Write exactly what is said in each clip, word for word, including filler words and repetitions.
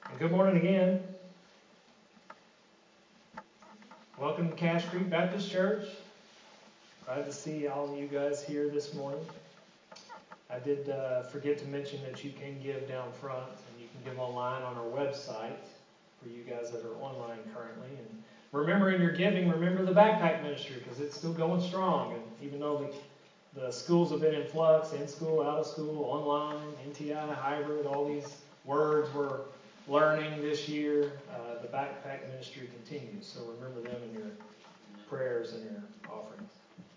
And good morning again. Welcome to Cash Creek Baptist Church. Glad to see all of you guys here this morning. I did uh, forget to mention that you can give down front, and you can give online on our website for you guys that are online currently. And remember in your giving, remember the backpack ministry, because it's still going strong. And even though the, the schools have been in flux, in school, out of school, online, N T I, hybrid, all these words we're learning this year, uh, the backpack ministry continues. So remember them in your prayers and your offerings.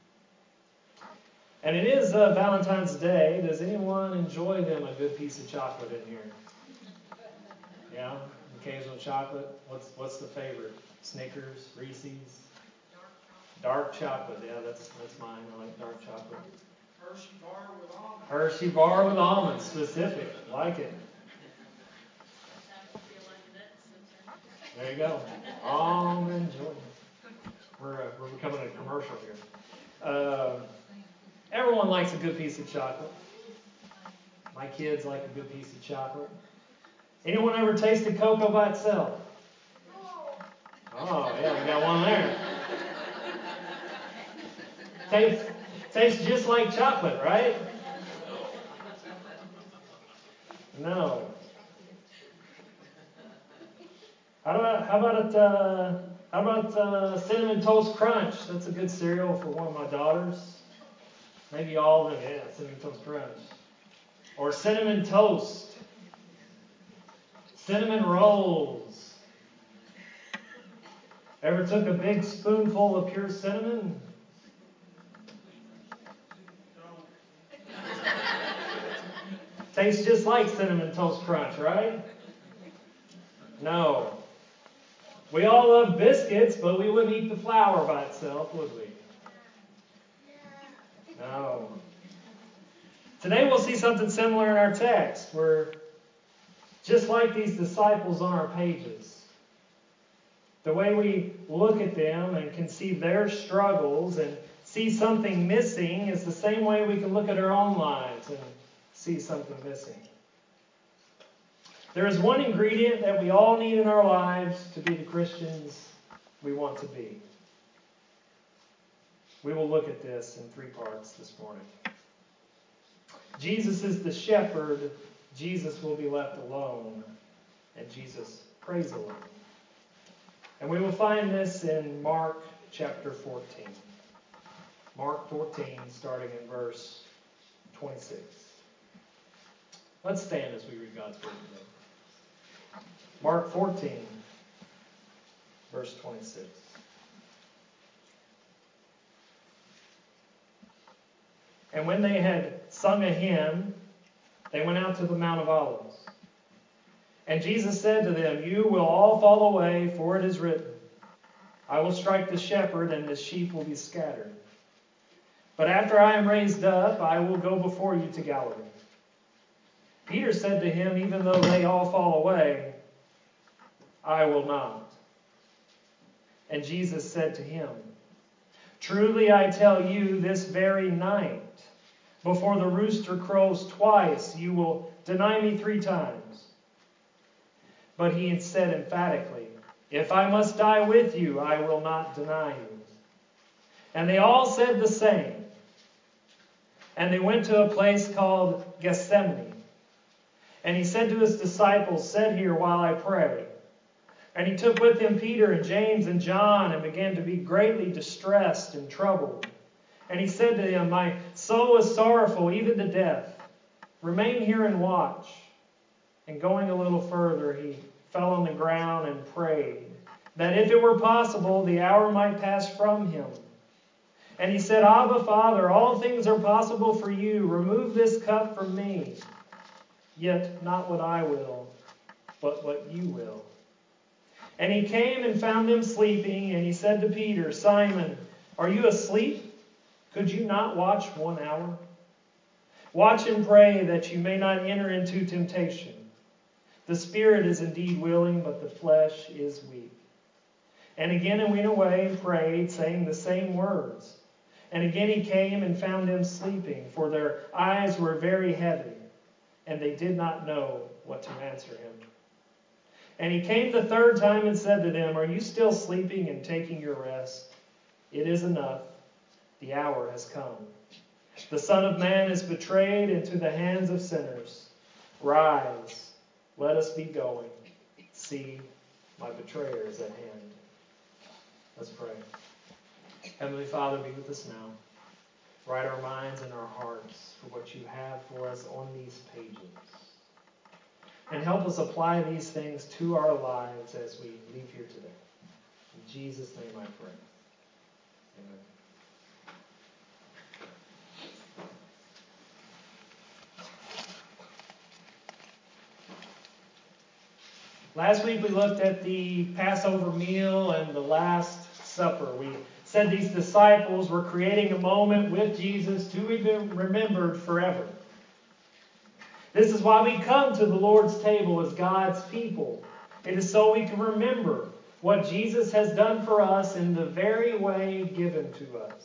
And it is uh, Valentine's Day. Does anyone enjoy them a good piece of chocolate in here? Yeah, occasional chocolate. What's what's the favorite? Snickers, Reese's, dark chocolate. Yeah, that's that's mine. I like dark chocolate. Hershey bar with almonds. Hershey bar with almonds, specific. Like it. There you go. Almond joy. We're uh, we're becoming a commercial here. Uh, everyone likes a good piece of chocolate. My kids like a good piece of chocolate. Anyone ever tasted cocoa by itself? Oh yeah, we got one there. Tastes tastes just like chocolate, right? No. How about how about it? Uh, how about uh, Cinnamon Toast Crunch? That's a good cereal for one of my daughters. Maybe all of them. Yeah, Cinnamon Toast Crunch. Or cinnamon toast. Cinnamon rolls. Ever took a big spoonful of pure cinnamon? Tastes just like Cinnamon Toast Crunch, right? No. We all love biscuits, but we wouldn't eat the flour by itself, would we? No. Today we'll see something similar in our text. We're just like these disciples on our pages. The way we look at them and can see their struggles and see something missing is the same way we can look at our own lives and see something missing. There is one ingredient that we all need in our lives to be the Christians we want to be. We will look at this in three parts this morning. Jesus is the shepherd. Jesus will be left alone. And Jesus prays alone. And we will find this in Mark chapter fourteen. Mark fourteen, starting in verse twenty-six. Let's stand as we read God's word today. Mark fourteen, verse twenty-six. And when they had sung a hymn, they went out to the Mount of Olives. And Jesus said to them, "You will all fall away, for it is written, I will strike the shepherd, and the sheep will be scattered. But after I am raised up, I will go before you to Galilee." Peter said to him, "Even though they all fall away, I will not." And Jesus said to him, "Truly I tell you, this very night, before the rooster crows twice, you will deny me three times." But he said emphatically, "If I must die with you, I will not deny you." And they all said the same. And they went to a place called Gethsemane. And he said to his disciples, "Sit here while I pray." And he took with him Peter and James and John and began to be greatly distressed and troubled. And he said to them, "My soul is sorrowful, even to death. Remain here and watch." And going a little further, he fell on the ground and prayed, that if it were possible, the hour might pass from him. And he said, "Abba, Father, all things are possible for you. Remove this cup from me. Yet not what I will, but what you will." And he came and found them sleeping, and he said to Peter, "Simon, are you asleep? Could you not watch one hour? Watch and pray that you may not enter into temptation. The spirit is indeed willing, but the flesh is weak." And again he went away and prayed, saying the same words. And again he came and found them sleeping, for their eyes were very heavy, and they did not know what to answer him. And he came the third time and said to them, Are you still sleeping and taking your rest? It is enough. The hour has come. The Son of Man is betrayed into the hands of sinners. Rise, let us be going. See, my betrayer is at hand. Let's pray. Heavenly Father, be with us now. Write our minds and our hearts for what you have for us on these pages. And help us apply these things to our lives as we leave here today. In Jesus' name I pray. Amen. Last week we looked at the Passover meal and the Last Supper. We said these disciples were creating a moment with Jesus to be remembered forever. This is why we come to the Lord's table as God's people. It is so we can remember what Jesus has done for us in the very way given to us.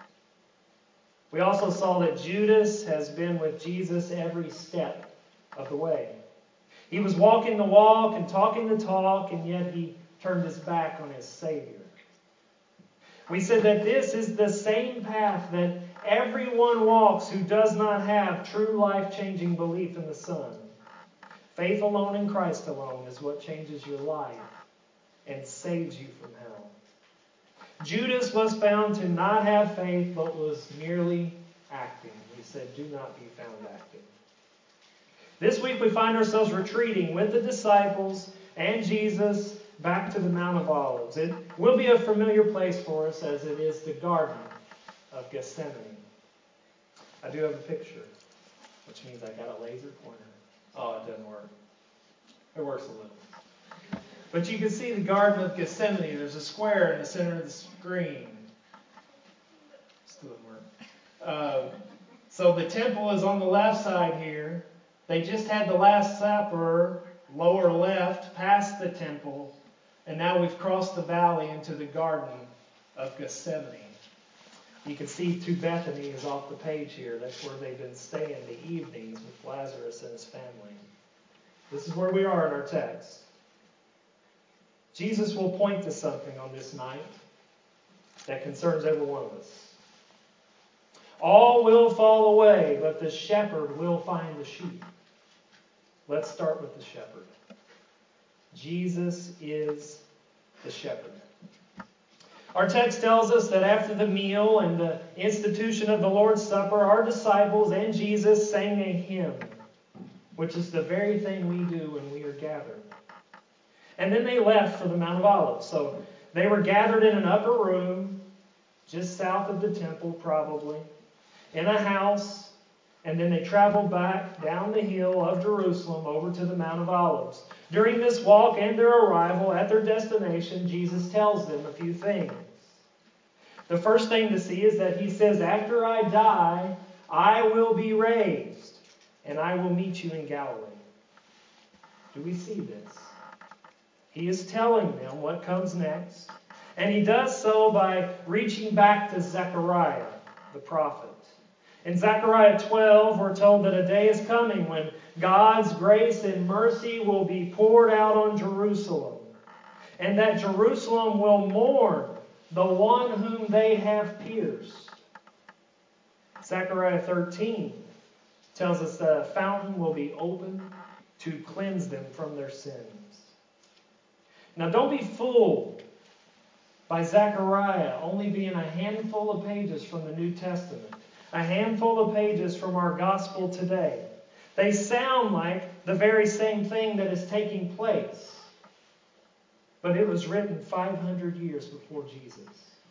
We also saw that Judas has been with Jesus every step of the way. He was walking the walk and talking the talk, and yet he turned his back on his Savior. We said that this is the same path that everyone walks who does not have true life-changing belief in the Son. Faith alone in Christ alone is what changes your life and saves you from hell. Judas was found to not have faith, but was merely acting. We said, do not be found acting. This week we find ourselves retreating with the disciples and Jesus back to the Mount of Olives. It will be a familiar place for us as it is the Garden of Gethsemane. I do have a picture, which means I got a laser pointer. Oh, it doesn't work. It works a little. But you can see the Garden of Gethsemane. There's a square in the center of the screen. Still doesn't work. Uh, so the temple is on the left side here. They just had the Last Supper lower left past the temple. And now we've crossed the valley into the Garden of Gethsemane. You can see to Bethany is off the page here. That's where they've been staying the evenings with Lazarus and his family. This is where we are in our text. Jesus will point to something on this night that concerns every one of us. All will fall away, but the shepherd will find the sheep. Let's start with the shepherd. Jesus is the shepherd. Our text tells us that after the meal and the institution of the Lord's Supper, our disciples and Jesus sang a hymn, which is the very thing we do when we are gathered. And then they left for the Mount of Olives. So they were gathered in an upper room, just south of the temple probably, in a house, and then they traveled back down the hill of Jerusalem over to the Mount of Olives. During this walk and their arrival at their destination, Jesus tells them a few things. The first thing to see is that he says, after I die, I will be raised, and I will meet you in Galilee. Do we see this? He is telling them what comes next, and he does so by reaching back to Zechariah, the prophet. In Zechariah twelve, we're told that a day is coming when God's grace and mercy will be poured out on Jerusalem, and that Jerusalem will mourn the one whom they have pierced. Zechariah thirteen tells us that a fountain will be opened to cleanse them from their sins. Now don't be fooled by Zechariah only being a handful of pages from the New Testament. A handful of pages from our gospel today. They sound like the very same thing that is taking place. But it was written five hundred years before Jesus.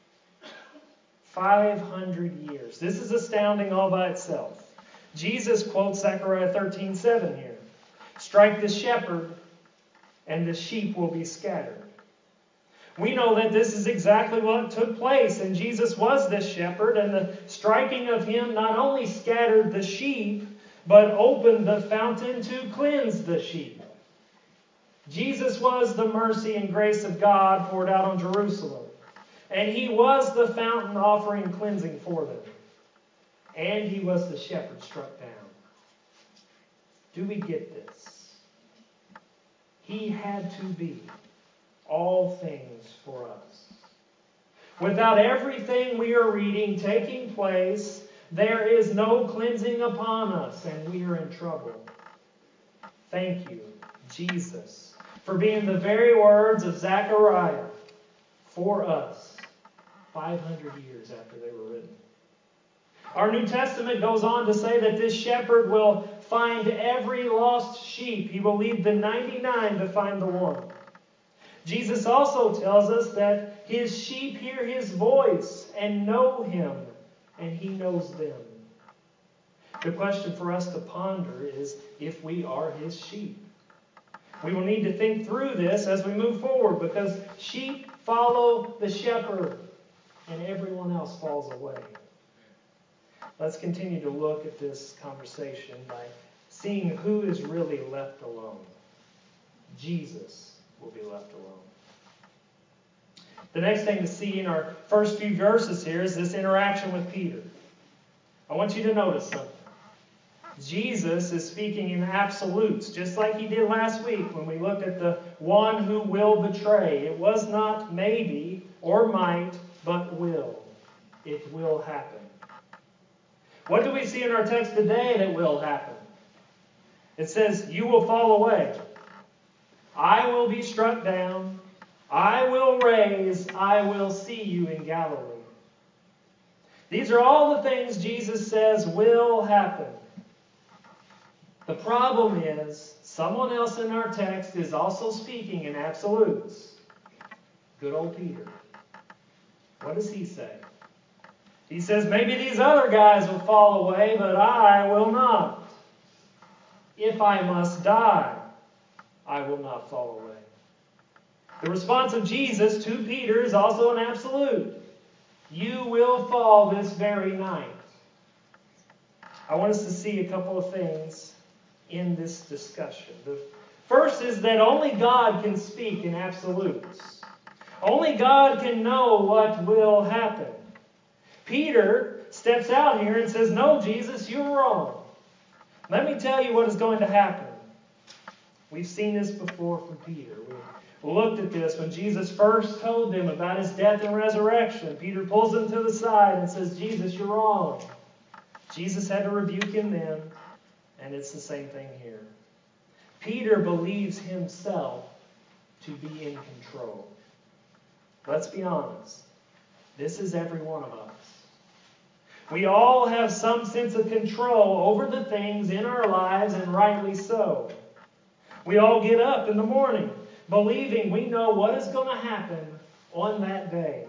five hundred years. This is astounding all by itself. Jesus quotes Zechariah thirteen seven here. Strike the shepherd, and the sheep will be scattered. We know that this is exactly what took place, and Jesus was this shepherd, and the striking of him not only scattered the sheep, but opened the fountain to cleanse the sheep. Jesus was the mercy and grace of God poured out on Jerusalem, and he was the fountain offering cleansing for them, and he was the shepherd struck down. Do we get this? He had to be all things for us. Without everything we are reading taking place, there is no cleansing upon us, and we are in trouble. Thank you, Jesus, for being the very words of Zechariah for us five hundred years after they were written. Our New Testament goes on to say that this shepherd will find every lost sheep. He will leave the ninety-nine to find the one. Jesus also tells us that his sheep hear his voice and know him, and he knows them. The question for us to ponder is if we are his sheep. We will need to think through this as we move forward, because sheep follow the shepherd and everyone else falls away. Let's continue to look at this conversation by seeing who is really left alone. Jesus will be left alone. The next thing to see in our first few verses here is this interaction with Peter. I want you to notice something. Jesus is speaking in absolutes, just like he did last week when we looked at the one who will betray. It was not maybe or might, but will. It will happen. What do we see in our text today that will happen? It says, you will fall away. I will be struck down. I will raise. I will see you in Galilee. These are all the things Jesus says will happen. The problem is, someone else in our text is also speaking in absolutes. Good old Peter. What does he say? He says, maybe these other guys will fall away, but I will not. If I must die, I will not fall away. The response of Jesus to Peter is also an absolute. You will fall this very night. I want us to see a couple of things in this discussion. The first is that only God can speak in absolutes. Only God can know what will happen. Peter steps out here and says, no, Jesus, you're wrong. Let me tell you what is going to happen. We've seen this before from Peter. We looked at this when Jesus first told them about his death and resurrection. Peter pulls him to the side and says, Jesus, you're wrong. Jesus had to rebuke him then, and it's the same thing here. Peter believes himself to be in control. Let's be honest. This is every one of us. We all have some sense of control over the things in our lives, and rightly so. We all get up in the morning believing we know what is going to happen on that day.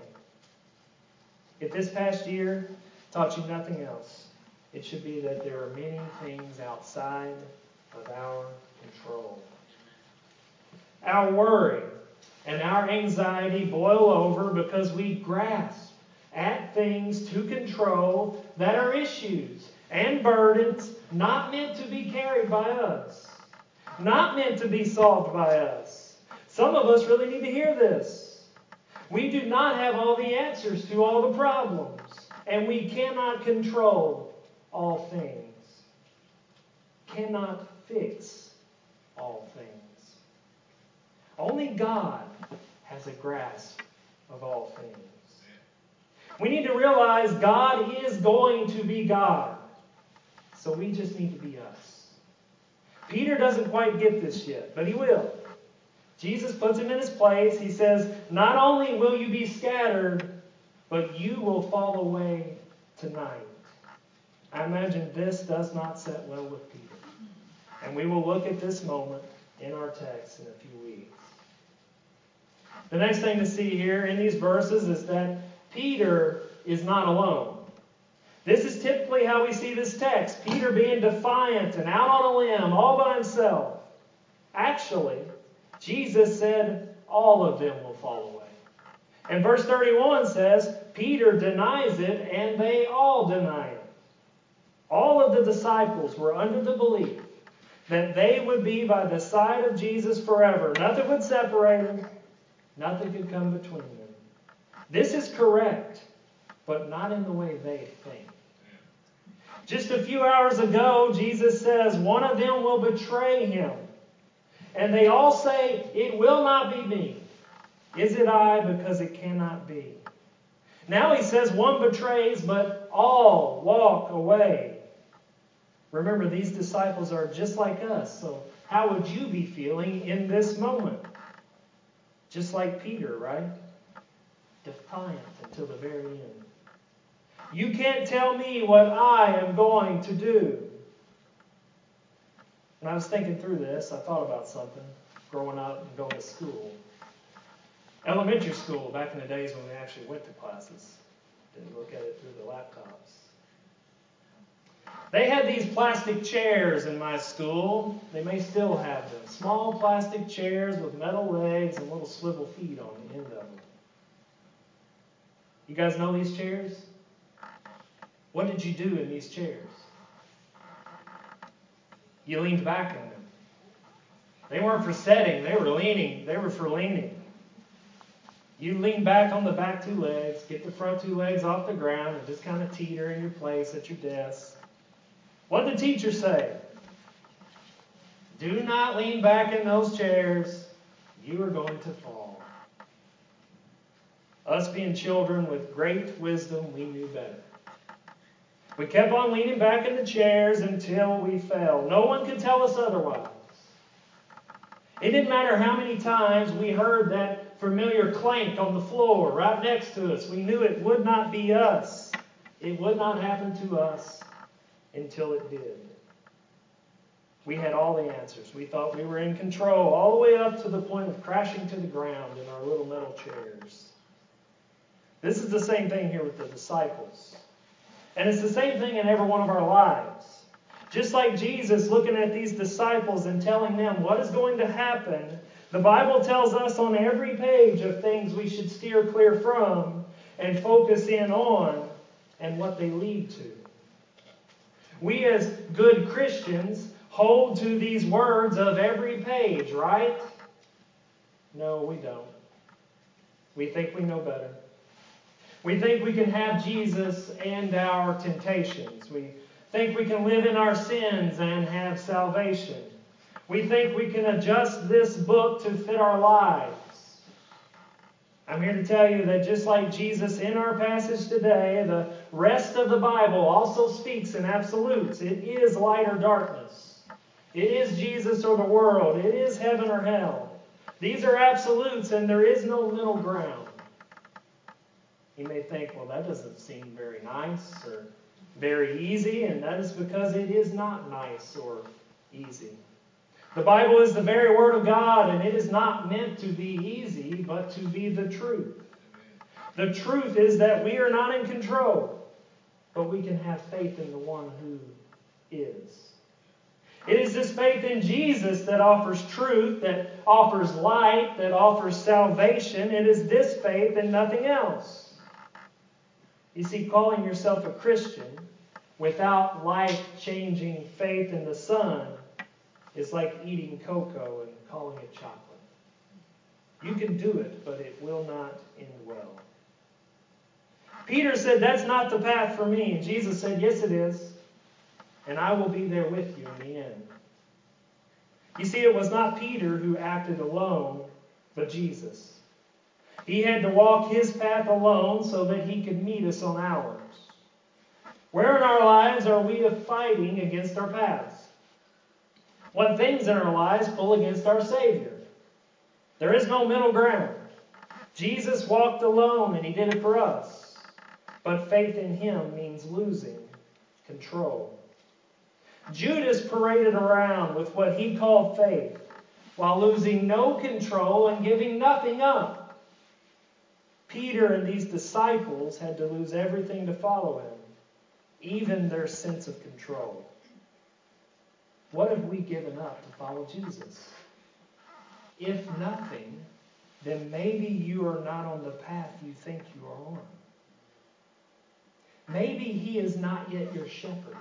If this past year taught you nothing else, it should be that there are many things outside of our control. Our worry and our anxiety boil over because we grasp at things to control that are issues and burdens not meant to be carried by us, not meant to be solved by us. Some of us really need to hear this. We do not have all the answers to all the problems, and we cannot control all things, cannot fix all things. Only God has a grasp of all things. We need to realize God is going to be God. So we just need to be us. Peter doesn't quite get this yet, but he will. Jesus puts him in his place. He says, not only will you be scattered, but you will fall away tonight. I imagine this does not set well with Peter. And we will look at this moment in our text in a few weeks. The next thing to see here in these verses is that Peter is not alone. This is typically how we see this text. Peter being defiant and out on a limb all by himself. Actually, Jesus said all of them will fall away. And verse thirty-one says, Peter denies it and they all deny it. All of the disciples were under the belief that they would be by the side of Jesus forever. Nothing would separate them. Nothing could come between them. This is correct, but not in the way they think. Just a few hours ago, Jesus says one of them will betray him. And they all say, "It will not be me. Is it I? Because it cannot be." Now he says one betrays, but all walk away. Remember, these disciples are just like us. So how would you be feeling in this moment? Just like Peter, right? Defiant until the very end. You can't tell me what I am going to do. When I was thinking through this, I thought about something growing up and going to school. Elementary school, back in the days when we actually went to classes. Didn't look at it through the laptops. They had these plastic chairs in my school. They may still have them. Small plastic chairs with metal legs and little swivel feet on the end of them. You guys know these chairs? What did you do in these chairs? You leaned back in them. They weren't for sitting. They were leaning. They were for leaning. You lean back on the back two legs, get the front two legs off the ground, and just kind of teeter in your place at your desk. What did the teacher say? Do not lean back in those chairs. You are going to fall. Us being children with great wisdom, we knew better. We kept on leaning back in the chairs until we fell. No one could tell us otherwise. It didn't matter how many times we heard that familiar clank on the floor right next to us. We knew it would not be us. It would not happen to us until it did. We had all the answers. We thought we were in control, all the way up to the point of crashing to the ground in our little metal chairs. This is the same thing here with the disciples. And it's the same thing in every one of our lives. Just like Jesus looking at these disciples and telling them what is going to happen, the Bible tells us on every page of things we should steer clear from and focus in on and what they lead to. We as good Christians hold to these words of every page, right? No, we don't. We think we know better. We think we can have Jesus and our temptations. We think we can live in our sins and have salvation. We think we can adjust this book to fit our lives. I'm here to tell you that just like Jesus in our passage today, the rest of the Bible also speaks in absolutes. It is light or darkness. It is Jesus or the world. It is heaven or hell. These are absolutes and there is no middle ground. You may think, well, that doesn't seem very nice or very easy, and that is because it is not nice or easy. The Bible is the very Word of God, and it is not meant to be easy, but to be the truth. The truth is that we are not in control, but we can have faith in the one who is. It is this faith in Jesus that offers truth, that offers light, that offers salvation. It is this faith and nothing else. You see, calling yourself a Christian without life-changing faith in the Son is like eating cocoa and calling it chocolate. You can do it, but it will not end well. Peter said, that's not the path for me. And Jesus said, yes, it is. And I will be there with you in the end. You see, it was not Peter who acted alone, but Jesus. He had to walk his path alone so that he could meet us on ours. Where in our lives are we fighting against our paths? What things in our lives pull against our Savior? There is no middle ground. Jesus walked alone and he did it for us. But faith in him means losing control. Judas paraded around with what he called faith while losing no control and giving nothing up. Peter and these disciples had to lose everything to follow him, even their sense of control. What have we given up to follow Jesus? If nothing, then maybe you are not on the path you think you are on. Maybe he is not yet your shepherd.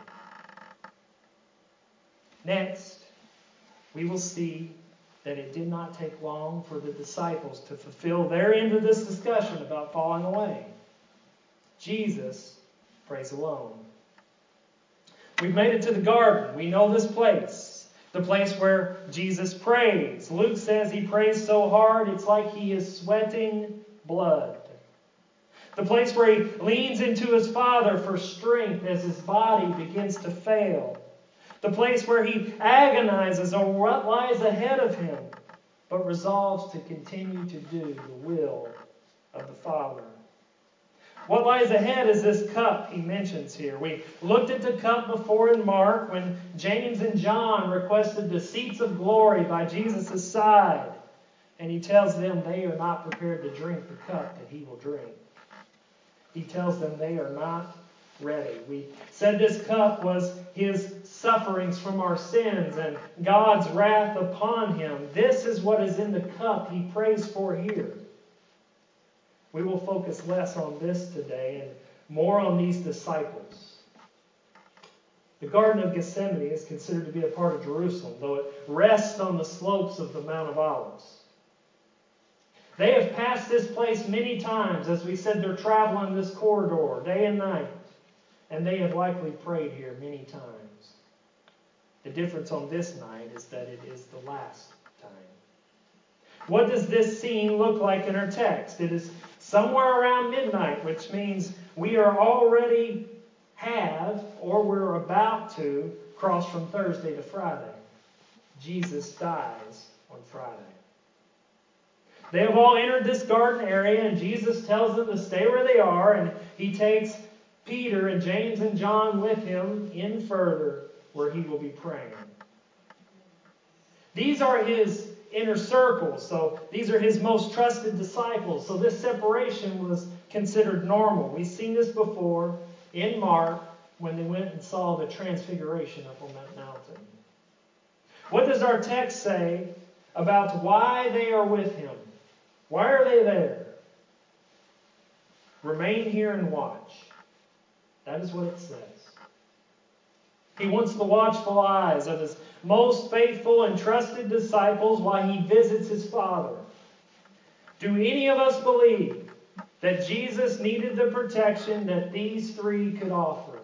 Next, we will see that it did not take long for the disciples to fulfill their end of this discussion about falling away. Jesus prays alone. We've made it to the garden. We know this place. The place where Jesus prays. Luke says he prays so hard it's like he is sweating blood. The place where he leans into his Father for strength as his body begins to fail. The place where he agonizes over what lies ahead of him, but resolves to continue to do the will of the Father. What lies ahead is this cup he mentions here. We looked at the cup before in Mark when James and John requested the seats of glory by Jesus' side. And he tells them they are not prepared to drink the cup that he will drink. He tells them they are not ready. We said this cup was his sufferings from our sins and God's wrath upon him. This is what is in the cup he prays for here. We will focus less on this today and more on these disciples. The Garden of Gethsemane is considered to be a part of Jerusalem, though it rests on the slopes of the Mount of Olives. They have passed this place many times. As we said, they're traveling this corridor day and night. And they have likely prayed here many times. The difference on this night is that it is the last time. What does this scene look like in our text? It is somewhere around midnight, which means we are already have, or we're about to, cross from Thursday to Friday. Jesus dies on Friday. They have all entered this garden area, and Jesus tells them to stay where they are, and he takes Peter and James and John with him in further, where he will be praying. These are his inner circles, so these are his most trusted disciples. So this separation was considered normal. We've seen this before in Mark when they went and saw the transfiguration up on that mountain. What does our text say about why they are with him? Why are they there? Remain here and watch. That is what it says. He wants the watchful eyes of his most faithful and trusted disciples while he visits his Father. Do any of us believe that Jesus needed the protection that these three could offer?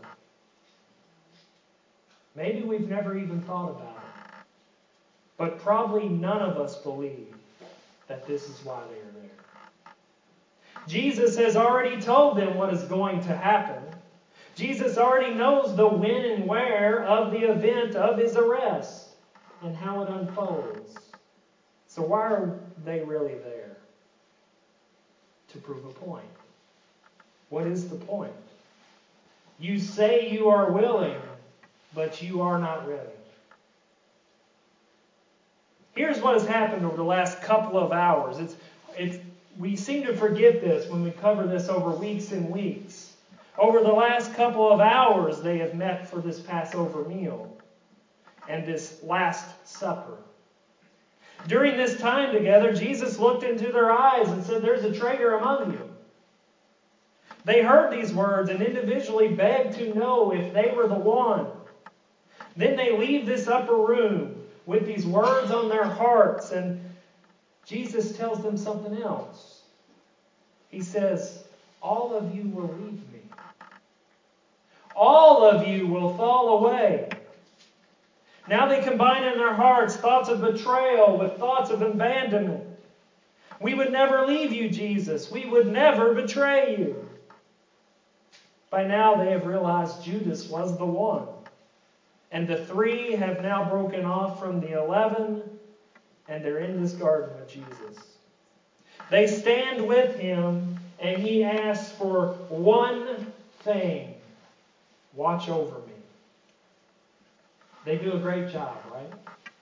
Maybe we've never even thought about it. But probably none of us believe that this is why they are there. Jesus has already told them what is going to happen. Jesus already knows the when and where of the event of his arrest and how it unfolds. So why are they really there? To prove a point. What is the point? You say you are willing, but you are not ready. Here's what has happened over the last couple of hours. It's, it's, we seem to forget this when we cover this over weeks and weeks. Over the last couple of hours, they have met for this Passover meal and this Last Supper. During this time together, Jesus looked into their eyes and said, "There's a traitor among you." They heard these words and individually begged to know if they were the one. Then they leave this upper room with these words on their hearts, and Jesus tells them something else. He says, "All of you will leave me. All of you will fall away." Now they combine in their hearts thoughts of betrayal with thoughts of abandonment. We would never leave you, Jesus. We would never betray you. By now they have realized Judas was the one. And the three have now broken off from the eleven, and they're in this garden with Jesus. They stand with him, and he asks for one thing: watch over me. They do a great job, right?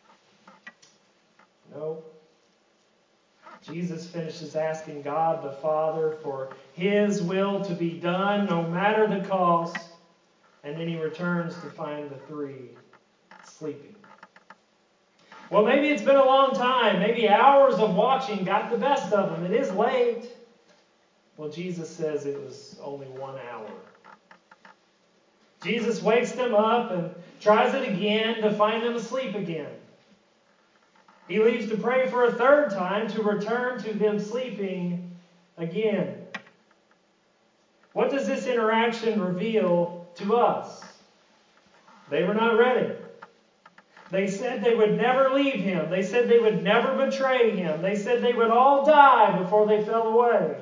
No. Jesus finishes asking God the Father for his will to be done, no matter the cost. And then he returns to find the three sleeping. Well, maybe it's been a long time. Maybe hours of watching got the best of them. It is late. Well, Jesus says it was only one hour. Jesus wakes them up and tries it again to find them asleep again. He leaves to pray for a third time to return to them sleeping again. What does this interaction reveal to us? They were not ready. They said they would never leave him. They said they would never betray him. They said they would all die before they fell away.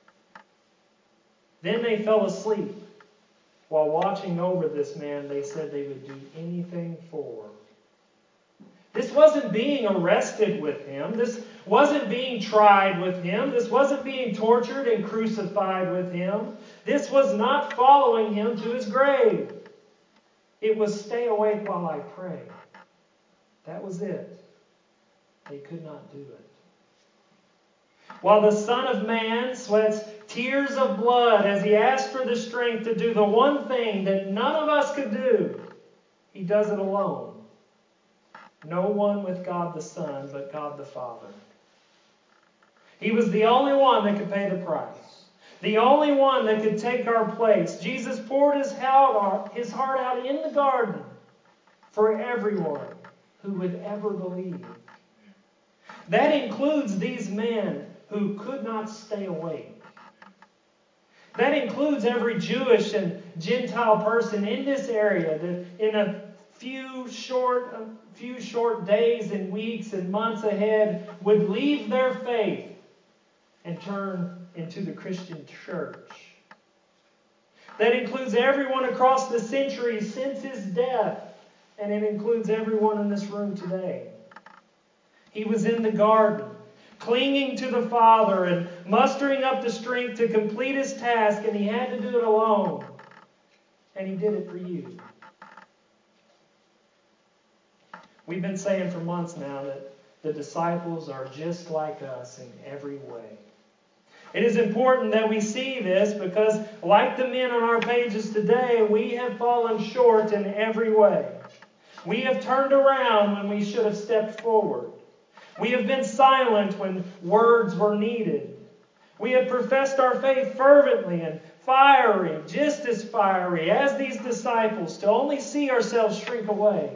Then they fell asleep. While watching over this man, they said they would do anything for. This wasn't being arrested with him. This wasn't being tried with him. This wasn't being tortured and crucified with him. This was not following him to his grave. It was stay awake while I pray. That was it. They could not do it. While the Son of Man sweats tears of blood as he asks for the strength to do the one thing that none of us could do, he does it alone. No one with God the Son but God the Father. He was the only one that could pay the price. The only one that could take our place. Jesus poured his heart out in the garden for everyone who would ever believe. That includes these men who could not stay awake. That includes every Jewish and Gentile person in this area that in a few short, a few short days and weeks and months ahead would leave their faith and turn into the Christian church. That includes everyone across the centuries since his death, and it includes everyone in this room today. He was in the garden, clinging to the Father and mustering up the strength to complete his task, and he had to do it alone. And he did it for you. We've been saying for months now that the disciples are just like us in every way. It is important that we see this because, like the men on our pages today, we have fallen short in every way. We have turned around when we should have stepped forward. We have been silent when words were needed. We have professed our faith fervently and fiery, just as fiery as these disciples, to only see ourselves shrink away.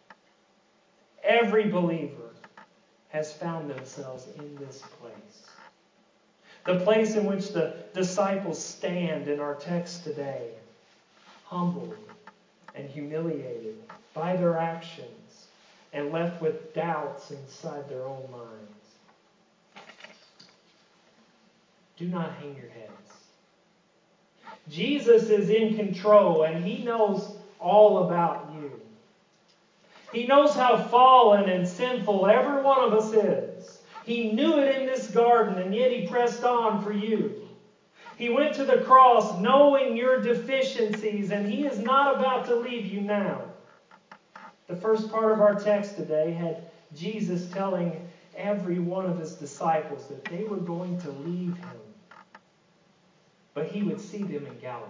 Every believer has found themselves in this place. The place in which the disciples stand in our text today, humbled and humiliated by their actions and left with doubts inside their own minds. Do not hang your heads. Jesus is in control and he knows all about you. He knows how fallen and sinful every one of us is. He knew it in this garden, and yet he pressed on for you. He went to the cross knowing your deficiencies, and he is not about to leave you now. The first part of our text today had Jesus telling every one of his disciples that they were going to leave him, but he would see them in Galilee.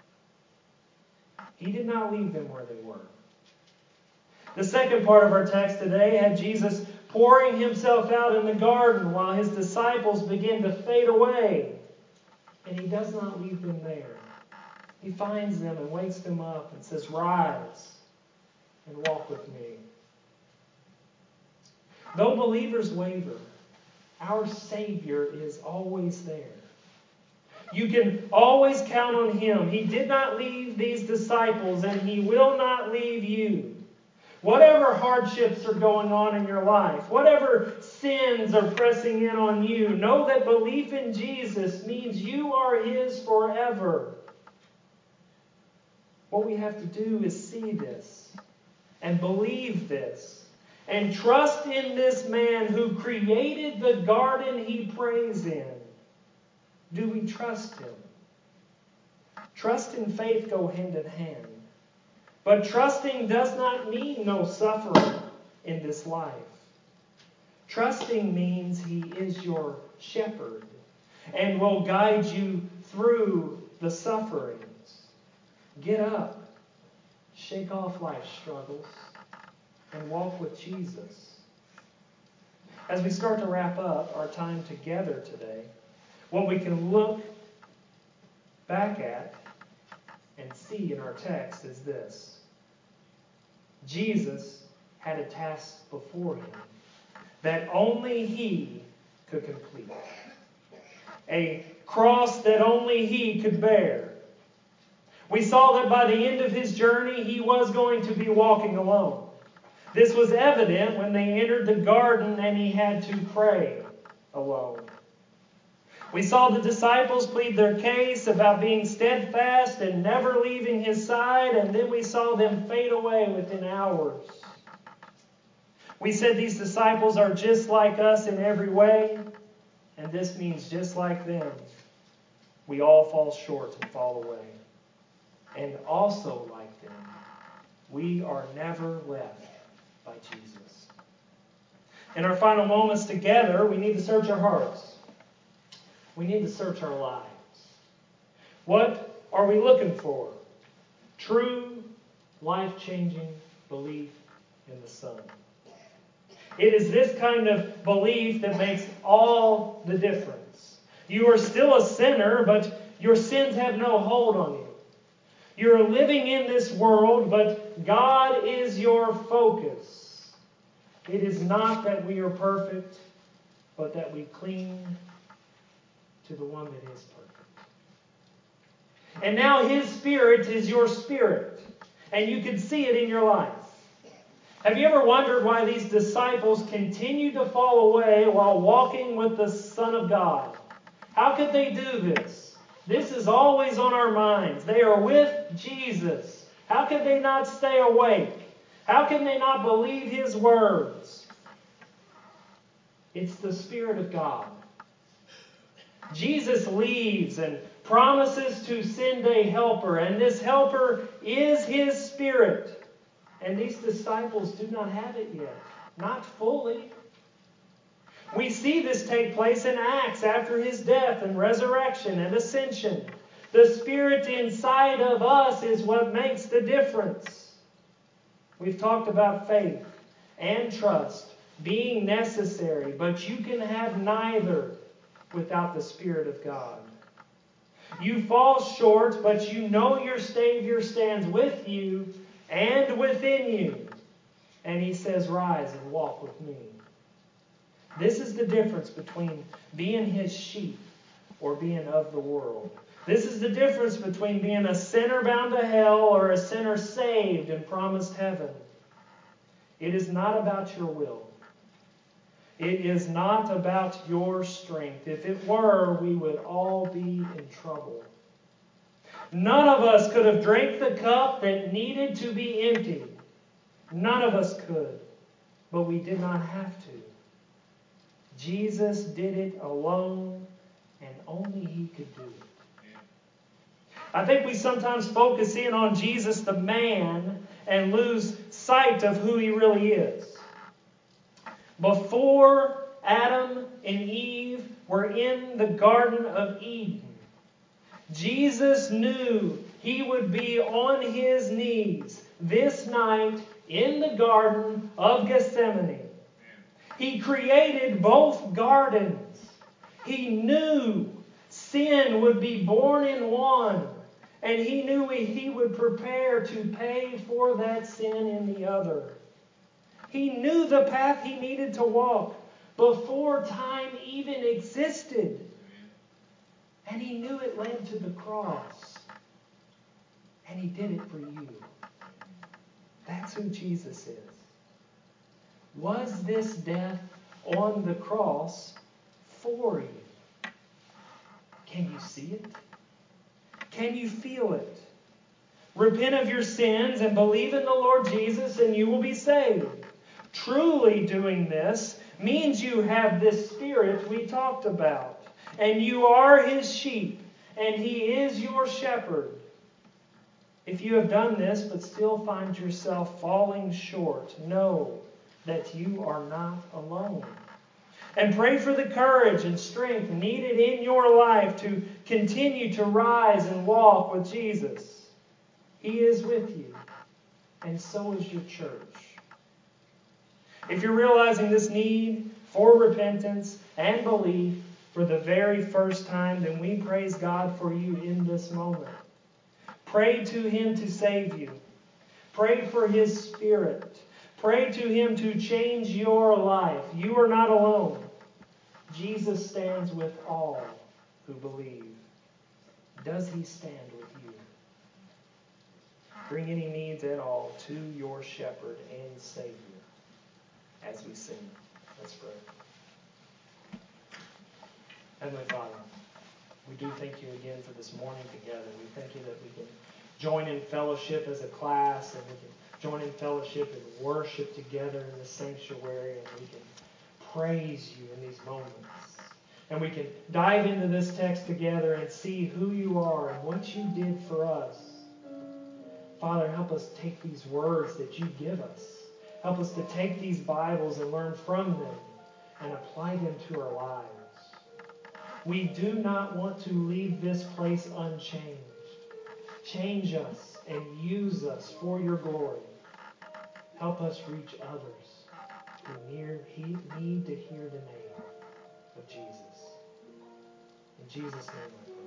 He did not leave them where they were. The second part of our text today had Jesus pouring himself out in the garden while his disciples begin to fade away. And he does not leave them there. He finds them and wakes them up and says, "Rise and walk with me." Though believers waver, our Savior is always there. You can always count on him. He did not leave these disciples, and he will not leave you. Whatever hardships are going on in your life, whatever sins are pressing in on you, know that belief in Jesus means you are his forever. What we have to do is see this and believe this and trust in this man who created the garden he prays in. Do we trust him? Trust and faith go hand in hand. But trusting does not mean no suffering in this life. Trusting means he is your shepherd and will guide you through the sufferings. Get up, shake off life's struggles, and walk with Jesus. As we start to wrap up our time together today, what we can look back at and see in our text is this. Jesus had a task before him that only he could complete. A cross that only he could bear. We saw that by the end of his journey, he was going to be walking alone. This was evident when they entered the garden and he had to pray alone. We saw the disciples plead their case about being steadfast and never leaving his side, and then we saw them fade away within hours. We said these disciples are just like us in every way, and this means just like them. We all fall short and fall away. And also like them, we are never left by Jesus. In our final moments together, we need to search our hearts. We need to search our lives. What are we looking for? True, life-changing belief in the Son. It is this kind of belief that makes all the difference. You are still a sinner, but your sins have no hold on you. You're living in this world, but God is your focus. It is not that we are perfect, but that we cling to the one that is perfect. And now His Spirit is your spirit, and you can see it in your life. Have you ever wondered why these disciples continued to fall away while walking with the Son of God? How could they do this? This is always on our minds. They are with Jesus. How could they not stay awake? How can they not believe His words? It's the Spirit of God. Jesus leaves and promises to send a helper, and this helper is His Spirit. And these disciples do not have it yet. Not fully. We see this take place in Acts after His death and resurrection and ascension. The Spirit inside of us is what makes the difference. We've talked about faith and trust being necessary, but you can have neither without the Spirit of God. You fall short, but you know your Savior stands with you and within you. And He says, rise and walk with me. This is the difference between being His sheep or being of the world. This is the difference between being a sinner bound to hell or a sinner saved and promised heaven. It is not about your will. It is not about your strength. If it were, we would all be in trouble. None of us could have drank the cup that needed to be emptied. None of us could. But we did not have to. Jesus did it alone, and only He could do it. I think we sometimes focus in on Jesus the man and lose sight of who He really is. Before Adam and Eve were in the Garden of Eden, Jesus knew He would be on His knees this night in the Garden of Gethsemane. He created both gardens. He knew sin would be born in one, and He knew He would prepare to pay for that sin in the other. He knew the path He needed to walk before time even existed. And He knew it led to the cross. And He did it for you. That's who Jesus is. Was this death on the cross for you? Can you see it? Can you feel it? Repent of your sins and believe in the Lord Jesus and you will be saved. Truly doing this means you have this Spirit we talked about. And you are His sheep. And He is your shepherd. If you have done this but still find yourself falling short, know that you are not alone. And pray for the courage and strength needed in your life to continue to rise and walk with Jesus. He is with you. And so is your church. If you're realizing this need for repentance and belief for the very first time, then we praise God for you in this moment. Pray to Him to save you. Pray for His Spirit. Pray to Him to change your life. You are not alone. Jesus stands with all who believe. Does He stand with you? Bring any needs at all to your shepherd and Savior. as we sing. Let's pray. Heavenly Father, we do thank you again for this morning together. We thank you that we can join in fellowship as a class, and we can join in fellowship and worship together in the sanctuary, and we can praise you in these moments. And we can dive into this text together and see who you are and what you did for us. Father, help us take these words that you give us. Help us to take these Bibles and learn from them and apply them to our lives. We do not want to leave this place unchanged. Change us and use us for your glory. Help us reach others who near, he, need to hear the name of Jesus. In Jesus' name I pray.